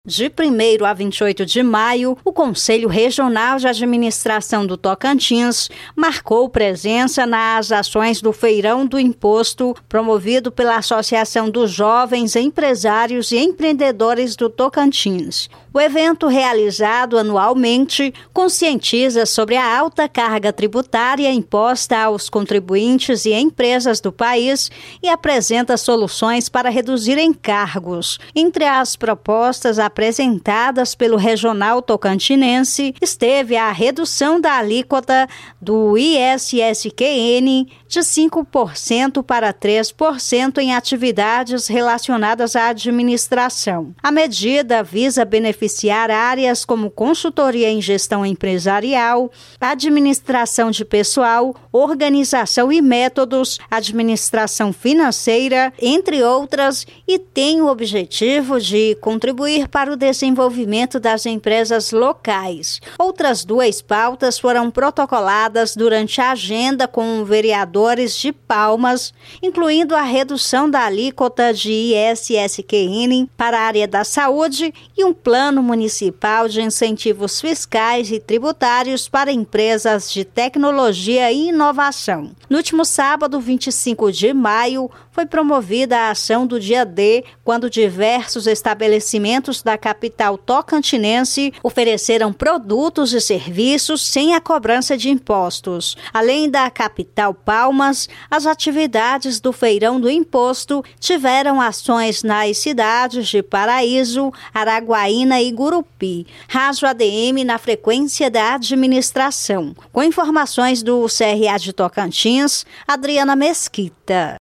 De 1º a 28 de maio, o Conselho Regional de Administração do Tocantins marcou presença nas ações do Feirão do Imposto, promovido pela Associação dos Jovens Empresários e Empreendedores do Tocantins. O evento, realizado anualmente, conscientiza sobre a alta carga tributária imposta aos contribuintes e empresas do país e apresenta soluções para reduzir encargos. Entre as propostas apresentadas pelo Regional Tocantinense, esteve a redução da alíquota do ISSQN de 5% para 3% em atividades relacionadas à administração. A medida visa beneficiar áreas como consultoria em gestão empresarial, administração de pessoal, organização e métodos, administração financeira, entre outras, e tem o objetivo de contribuir para o desenvolvimento das empresas locais. Outras 2 pautas foram protocoladas durante a agenda com vereadores de Palmas, incluindo a redução da alíquota de ISSQN para a área da saúde e um plano municipal de incentivos fiscais e tributários para empresas de tecnologia e inovação. No último sábado, 25 de maio, foi promovida a ação do Dia D, quando diversos estabelecimentos da capital tocantinense ofereceram produtos e serviços sem a cobrança de impostos. Além da capital Palmas, as atividades do Feirão do Imposto tiveram ações nas cidades de Paraíso, Araguaína e Gurupi. Rádio ADM na frequência da administração. Com informações do CRA de Tocantins, Adriana Mesquita.